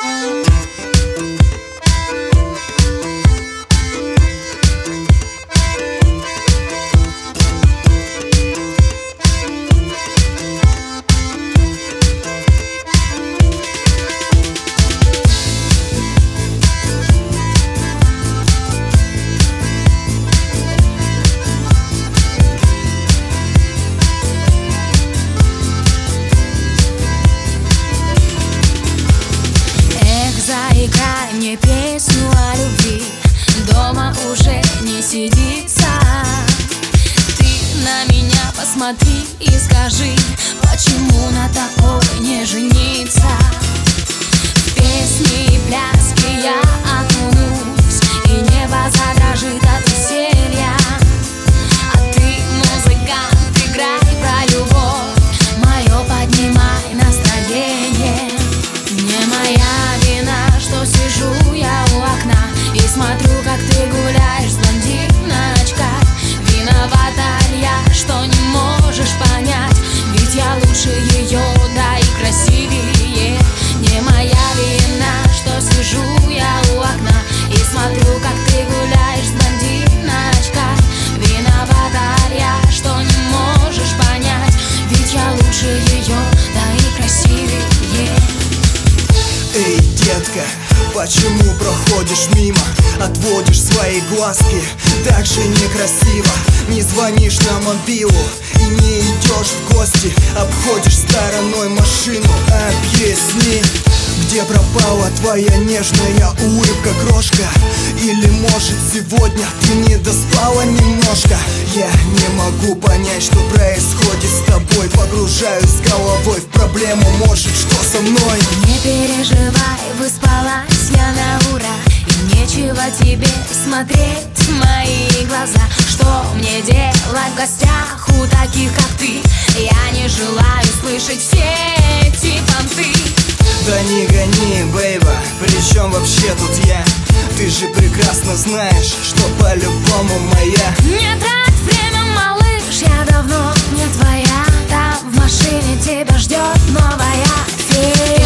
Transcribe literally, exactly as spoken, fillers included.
Заиграй мне песню о любви, дома уже не сидится. Ты на меня посмотри и скажи, почему на такой не жениться. В песни и пляски я окунусь, и небо задрожит от веселья. А ты, музыкант, играй про любовь, мое поднимай настроение. Не моя вина, что сижу я у окна и смотрю, как ты гуляешь с блондиночкой. Виновата ли я, что не можешь понять, ведь я лучше ее, да и красивее. Не моя вина, что сижу я у окна и смотрю, как ты гуляешь с блондиночкой. Виновата ли я, что не можешь понять, ведь я лучше ее, да и красивее. Эй, детка, почему проходишь мимо? Отводишь свои глазки, так же некрасиво. Не звонишь на мобилу и не идешь в гости, обходишь стороной машину. Объясни, где пропала твоя нежная улыбка, крошка? Или может сегодня ты не доспала немножко? Я не могу понять, что происходит с тобой. Погружаюсь головой в проблему, может, что со мной? Не переживай, выспалась я на ура, и нечего тебе смотреть в мои глаза. Что мне делать в гостях у таких, как ты? Я не желаю слышать все эти понты. Да не гони, бейба, при чем вообще тут я? Ты же прекрасно знаешь, что по-любому моя. Не трать время, малыш, я давно не твоя. Там в машине тебя ждет новая фея.